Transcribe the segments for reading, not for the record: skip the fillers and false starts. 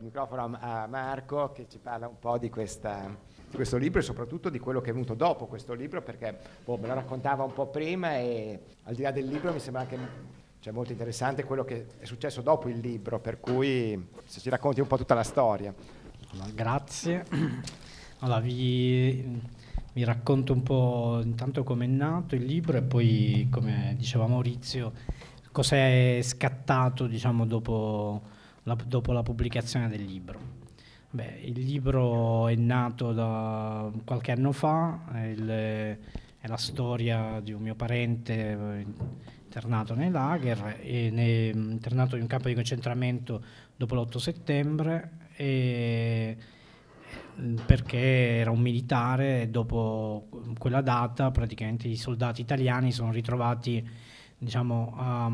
microfono a Marco che ci parla un po' di questo libro e soprattutto di quello che è venuto dopo questo libro, perché me lo raccontava un po' prima e al di là del libro mi sembra anche molto interessante quello che è successo dopo il libro, per cui se ci racconti un po' tutta la storia. Allora, grazie. Allora, vi racconto un po' intanto come è nato il libro e poi, come diceva Maurizio, cosa è scattato, diciamo, dopo la pubblicazione del libro. Beh, il libro è nato da qualche anno fa, è la storia di un mio parente internato nei lager, internato in un campo di concentramento dopo l'8 settembre, perché era un militare e dopo quella data praticamente i soldati italiani sono ritrovati, diciamo, a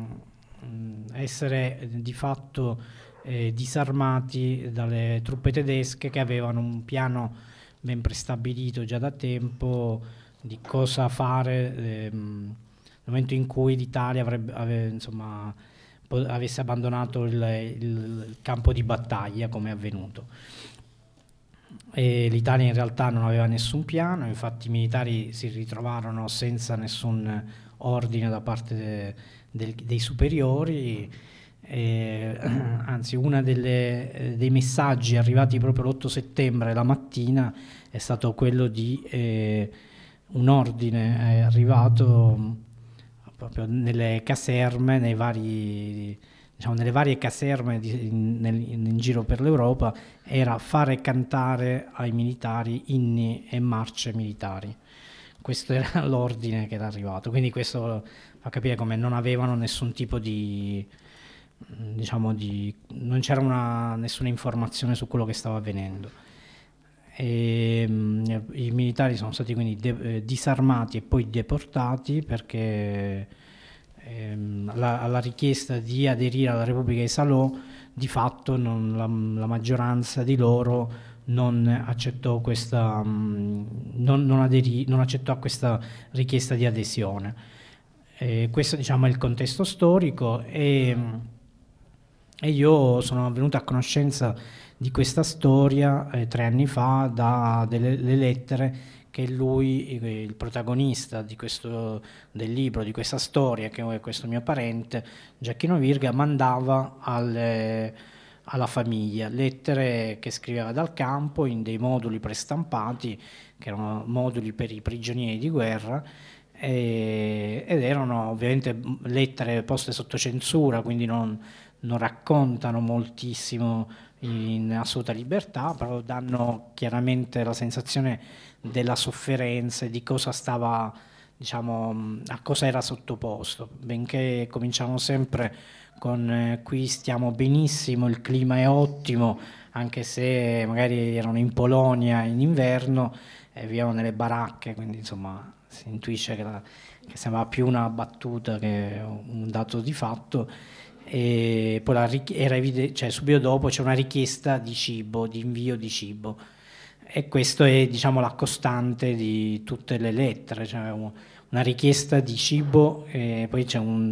essere di fatto disarmati dalle truppe tedesche, che avevano un piano ben prestabilito già da tempo di cosa fare nel momento in cui l'Italia avesse abbandonato il campo di battaglia, come è avvenuto. E l'Italia in realtà non aveva nessun piano, infatti i militari si ritrovarono senza nessun ordine da parte dei superiori. Anzi, uno dei messaggi arrivati proprio l'8 settembre la mattina è stato quello di un ordine arrivato proprio nelle caserme, nelle varie caserme in giro per l'Europa, era fare cantare ai militari inni e marce militari. Questo era l'ordine che era arrivato, quindi questo fa capire come non avevano nessun tipo non c'era nessuna informazione su quello che stava avvenendo. I militari sono stati quindi disarmati e poi deportati perché alla richiesta di aderire alla Repubblica di Salò di fatto la maggioranza di loro non accettò non accettò questa richiesta di adesione. Questo, diciamo, è il contesto storico e io sono venuto a conoscenza di questa storia 3 anni fa da delle lettere che lui, il protagonista del libro, di questa storia, che è questo mio parente, Giacchino Virga, mandava alla famiglia, lettere che scriveva dal campo in dei moduli prestampati, che erano moduli per i prigionieri di guerra, ed erano ovviamente lettere poste sotto censura, quindi non raccontano moltissimo in assoluta libertà, però danno chiaramente la sensazione della sofferenza e di cosa stava, diciamo, a cosa era sottoposto, benché cominciamo sempre con qui stiamo benissimo, il clima è ottimo, anche se magari erano in Polonia in inverno e vivevano nelle baracche, quindi insomma si intuisce che sembrava più una battuta che un dato di fatto. E poi subito dopo c'è una richiesta di cibo, di invio di cibo, e questo è, diciamo, la costante di tutte le lettere, cioè una richiesta di cibo, e poi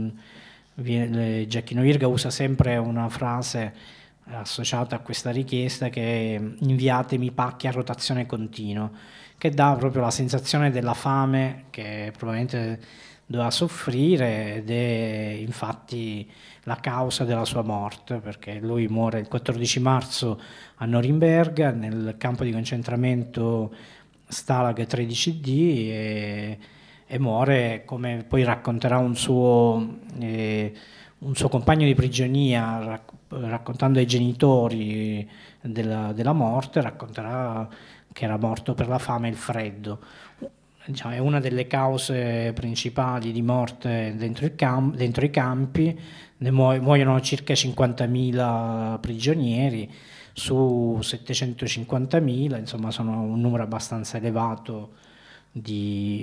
Giacchino Virga usa sempre una frase associata a questa richiesta che è inviatemi pacchi a rotazione continua, che dà proprio la sensazione della fame che probabilmente doveva soffrire, ed è infatti la causa della sua morte, perché lui muore il 14 marzo a Norimberga nel campo di concentramento Stalag 13D e muore, come poi racconterà un suo compagno di prigionia, raccontando ai genitori della morte, racconterà che era morto per la fame e il freddo. Diciamo, è una delle cause principali di morte dentro i campi. Muoiono circa 50.000 prigionieri su 750.000, insomma sono un numero abbastanza elevato di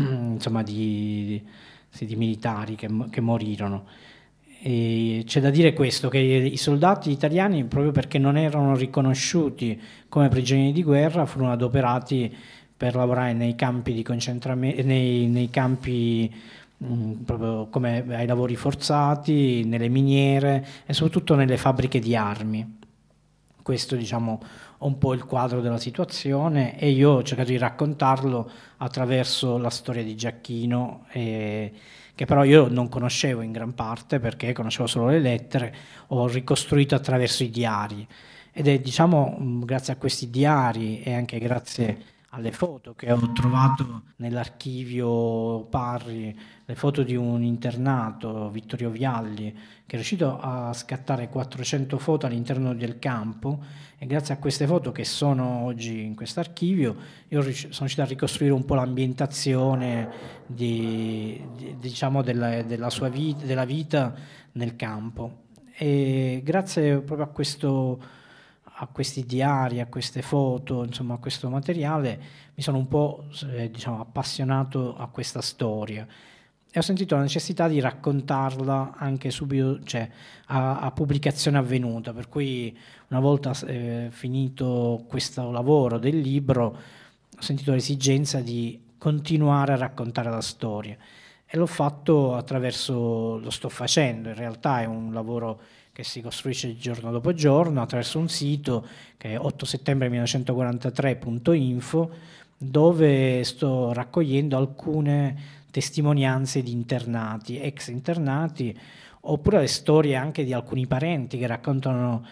militari che morirono. E c'è da dire questo, che i soldati italiani, proprio perché non erano riconosciuti come prigionieri di guerra, furono adoperati per lavorare nei campi di concentramento, nei campi proprio come ai lavori forzati, nelle miniere e soprattutto nelle fabbriche di armi. Questo, diciamo, è un po' il quadro della situazione, e io ho cercato di raccontarlo attraverso la storia di Giacchino, che però io non conoscevo in gran parte, perché conoscevo solo le lettere. Ho ricostruito attraverso i diari, ed è, diciamo, grazie a questi diari e anche grazie alle foto che ho trovato nell'archivio Parri, le foto di un internato, Vittorio Vialli, che è riuscito a scattare 400 foto all'interno del campo, e grazie a queste foto che sono oggi in questo archivio io sono riuscito a ricostruire un po' l'ambientazione diciamo della sua vita, della vita nel campo. E grazie proprio a questi diari, a queste foto, insomma a questo materiale, mi sono un po' diciamo, appassionato a questa storia, e ho sentito la necessità di raccontarla anche subito, cioè a pubblicazione avvenuta, per cui una volta finito questo lavoro del libro ho sentito l'esigenza di continuare a raccontare la storia, e l'ho fatto attraverso, lo sto facendo, in realtà è un lavoro che si costruisce giorno dopo giorno attraverso un sito che è 8 settembre 1943.info, dove sto raccogliendo alcune testimonianze di internati, ex internati, oppure le storie anche di alcuni parenti che raccontano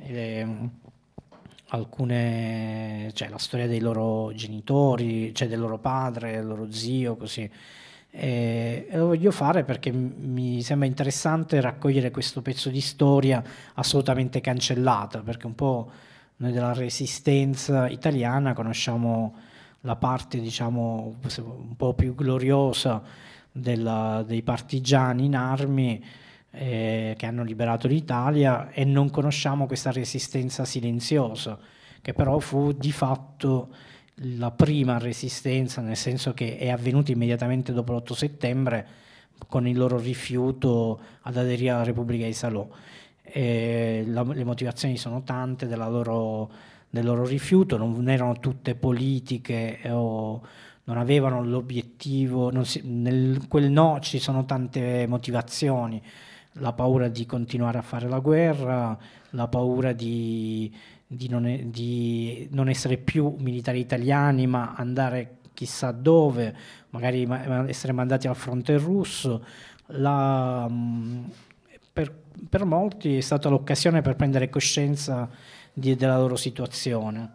cioè la storia dei loro genitori, cioè del loro padre, del loro zio, così. E lo voglio fare perché mi sembra interessante raccogliere questo pezzo di storia assolutamente cancellata, perché un po' noi della resistenza italiana conosciamo la parte, diciamo, un po' più gloriosa dei partigiani in armi, che hanno liberato l'Italia, e non conosciamo questa resistenza silenziosa, che però fu di fatto la prima resistenza, nel senso che è avvenuta immediatamente dopo l'8 settembre con il loro rifiuto ad aderire alla Repubblica di Salò. Le motivazioni sono tante del loro rifiuto, non erano tutte politiche o non avevano l'obiettivo, nel quel no ci sono tante motivazioni: la paura di continuare a fare la guerra, la paura di non essere più militari italiani ma andare chissà dove, magari essere mandati al fronte russo. La, per, per molti è stata l'occasione per prendere coscienza della loro situazione,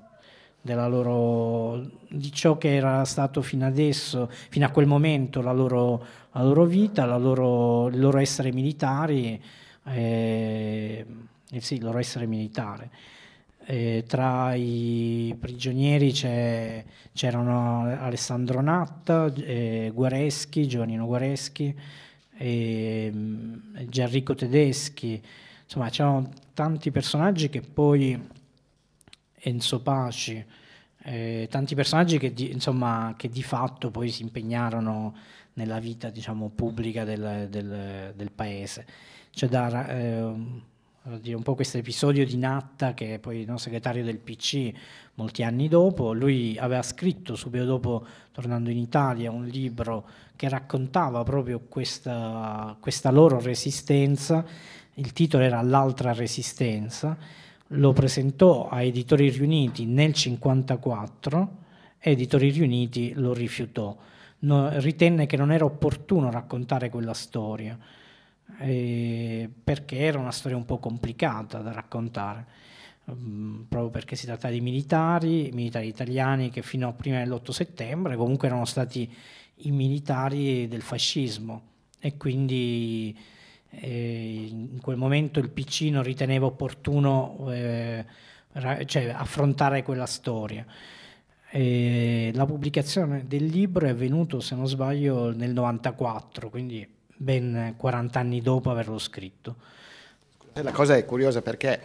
di ciò che era stato fino adesso, fino a quel momento, la loro vita, il loro essere militari, sì, il loro essere militare. Tra i prigionieri c'erano Alessandro Natta, Guareschi, Giovannino Guareschi, Gianrico Tedeschi, insomma c'erano tanti personaggi, che poi Enzo Paci, tanti personaggi che che di fatto poi si impegnarono nella vita, diciamo, pubblica del paese. C'è da dire un po' questo episodio di Natta, che è poi segretario del PC molti anni dopo. Lui aveva scritto subito dopo, tornando in Italia, un libro che raccontava proprio questa loro resistenza. Il titolo era L'altra resistenza. Lo presentò a Editori Riuniti nel 1954, e Editori Riuniti lo rifiutò. Ritenne che non era opportuno raccontare quella storia, perché era una storia un po' complicata da raccontare, proprio perché si tratta di militari italiani che fino a prima dell'8 settembre comunque erano stati i militari del fascismo, e quindi in quel momento il PC non riteneva opportuno cioè affrontare quella storia. La pubblicazione del libro è avvenuta, se non sbaglio, nel 94, quindi ben 40 anni dopo averlo scritto. La cosa è curiosa perché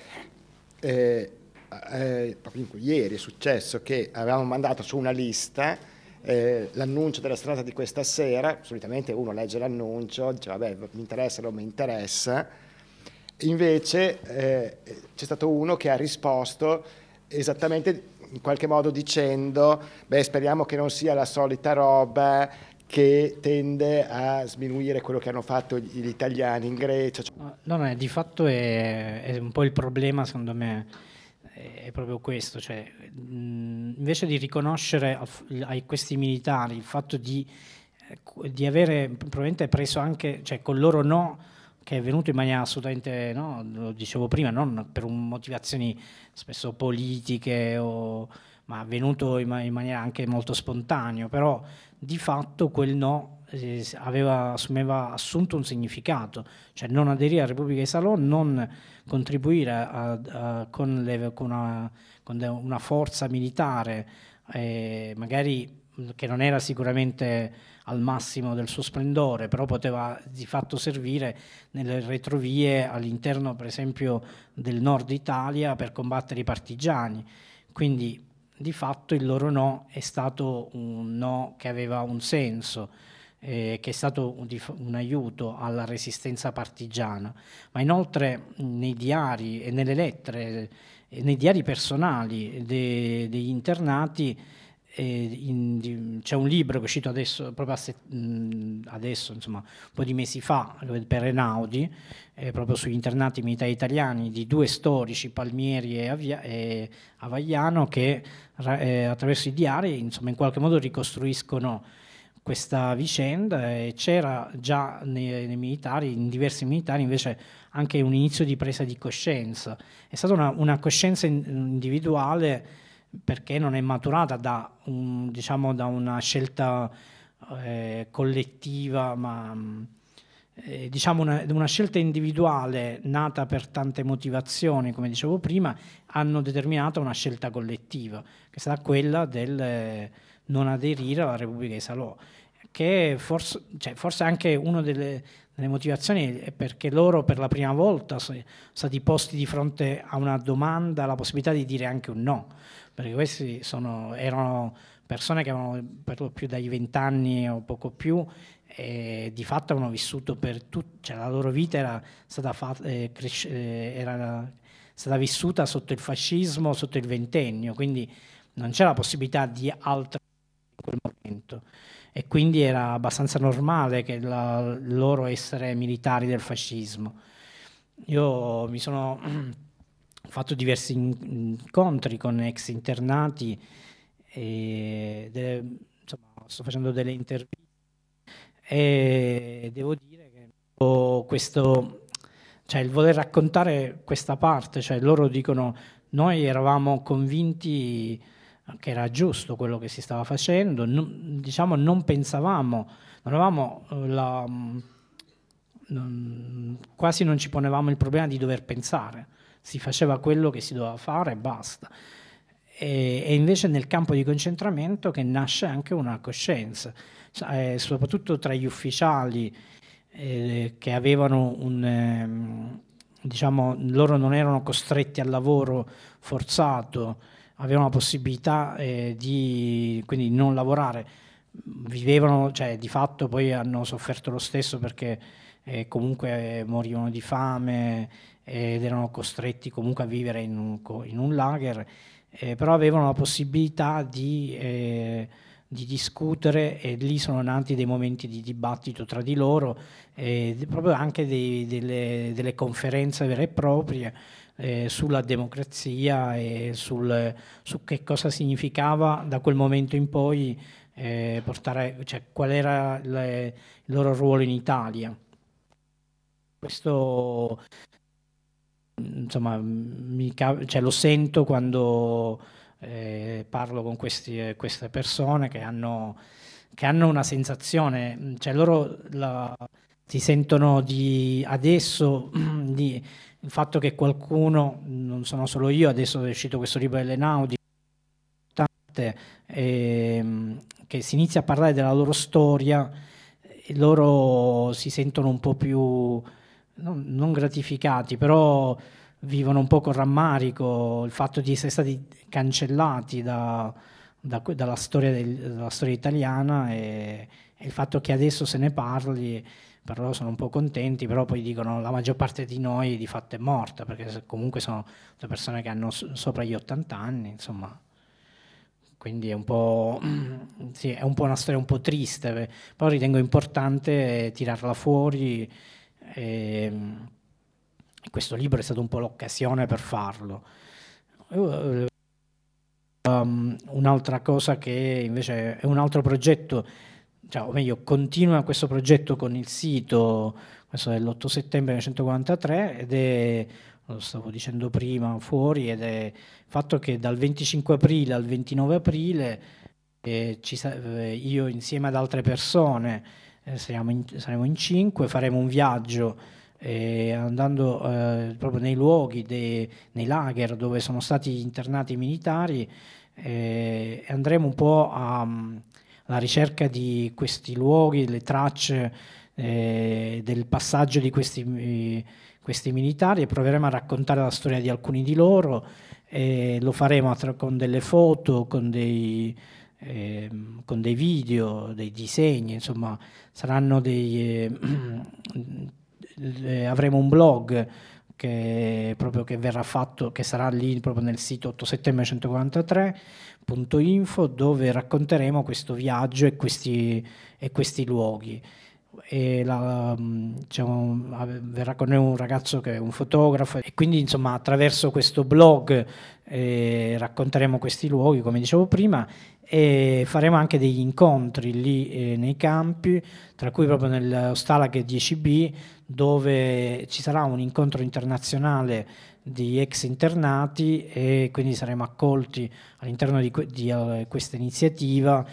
proprio ieri è successo che avevamo mandato su una lista l'annuncio della serata di questa sera. Solitamente uno legge l'annuncio, dice vabbè, mi interessa, non mi interessa. Invece c'è stato uno che ha risposto esattamente in qualche modo dicendo beh, speriamo che non sia la solita roba che tende a sminuire quello che hanno fatto gli italiani in Grecia. No, di fatto è un po' il problema, secondo me, è proprio questo, cioè, invece di riconoscere a questi militari il fatto di avere probabilmente preso anche, cioè col loro no, che è venuto in maniera assolutamente, no, lo dicevo prima, non per motivazioni spesso politiche, ma è venuto in maniera anche molto spontanea, però di fatto quel no aveva assunto un significato, cioè non aderire alla Repubblica di Salò, non contribuire con una forza militare, magari che non era sicuramente al massimo del suo splendore, però poteva di fatto servire nelle retrovie all'interno, per esempio, del nord Italia per combattere i partigiani. Quindi di fatto il loro no è stato un no che aveva un senso, che è stato un aiuto alla resistenza partigiana, ma inoltre nei diari e nelle lettere, nei diari personali degli internati, c'è un libro che è uscito adesso, proprio adesso, insomma, un po' di mesi fa, per Einaudi, proprio sugli internati militari italiani, di due storici, Palmieri e Avagliano, che attraverso i diari, insomma, in qualche modo ricostruiscono questa vicenda, e c'era già nei militari, in diversi militari, invece anche un inizio di presa di coscienza. È stata una coscienza individuale, perché non è maturata da una scelta collettiva, ma diciamo una scelta individuale nata per tante motivazioni, come dicevo prima, hanno determinato una scelta collettiva, che è stata quella del non aderire alla Repubblica di Salò, che forse anche una delle motivazioni è perché loro per la prima volta sono stati posti di fronte a una domanda, alla possibilità di dire anche un no, perché questi erano persone che avevano per lo più dai 20 anni o poco più, e di fatto avevano vissuto cioè la loro vita era stata vissuta sotto il fascismo, sotto il ventennio, quindi non c'era la possibilità di altro in quel momento, e quindi era abbastanza normale che loro essere militari del fascismo. Io mi sono fatto diversi incontri con ex internati e insomma, sto facendo delle interviste e devo dire che questo, cioè il voler raccontare questa parte, cioè loro dicono noi eravamo convinti che era giusto quello che si stava facendo, non pensavamo, non avevamo quasi non ci ponevamo il problema di dover pensare, si faceva quello che si doveva fare e basta. E invece nel campo di concentramento che nasce anche una coscienza, soprattutto tra gli ufficiali che avevano loro non erano costretti al lavoro forzato, avevano la possibilità di quindi non lavorare, vivevano, cioè di fatto poi hanno sofferto lo stesso, perché comunque morivano di fame ed erano costretti comunque a vivere in un lager, però avevano la possibilità di discutere, e lì sono nati dei momenti di dibattito tra di loro, proprio anche delle conferenze vere e proprie sulla democrazia e su che cosa significava da quel momento in poi cioè qual era il loro ruolo in Italia. Questo insomma cioè, lo sento quando parlo con queste persone che hanno una sensazione, cioè loro si sentono adesso il fatto che qualcuno, non sono solo io, adesso è uscito questo libro dell'Einaudi, che si inizia a parlare della loro storia, e loro si sentono un po' più non gratificati, però vivono un po' con rammarico il fatto di essere stati cancellati dalla storia italiana, e il fatto che adesso se ne parli, per loro sono un po' contenti, però poi dicono la maggior parte di noi di fatto è morta, perché comunque sono le persone che hanno sopra gli 80 anni, insomma. Quindi è un po', sì, è un po' una storia un po' triste, però ritengo importante tirarla fuori, e questo libro è stato un po' l'occasione per farlo. Un'altra cosa che invece è un altro progetto, cioè, o meglio, continua questo progetto con il sito, questo dell'8 settembre 1943, ed è, lo stavo dicendo prima fuori, ed è il fatto che dal 25 aprile al 29 aprile io insieme ad altre persone, saremo in 5, faremo un viaggio andando proprio nei luoghi, nei lager dove sono stati internati i militari, e andremo un po' alla ricerca di questi luoghi, le tracce del passaggio di questi militari, e proveremo a raccontare la storia di alcuni di loro, e lo faremo con delle foto, con dei video, dei disegni, insomma saranno avremo un blog che verrà fatto, che sarà lì proprio nel sito 8 settembre 143.info, dove racconteremo questo viaggio e questi luoghi. E verrà con noi un ragazzo che è un fotografo, e quindi insomma attraverso questo blog racconteremo questi luoghi, come dicevo prima, e faremo anche degli incontri lì nei campi, tra cui proprio nello Stalag 10B, dove ci sarà un incontro internazionale di ex internati, e quindi saremo accolti all'interno di questa iniziativa.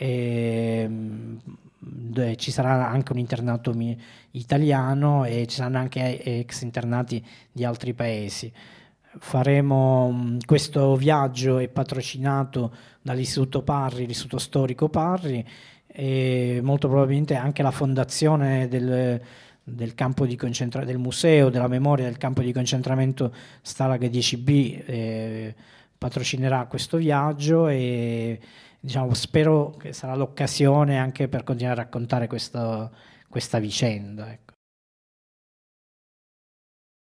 Ci sarà anche un internato italiano, e ci saranno anche ex internati di altri paesi. Faremo questo viaggio è patrocinato dall'Istituto Parri, l'Istituto Storico Parri, e molto probabilmente anche la fondazione del campo di del museo della memoria del campo di concentramento Stalag 10B patrocinerà questo viaggio, e diciamo, spero che sarà l'occasione anche per continuare a raccontare questa vicenda, ecco.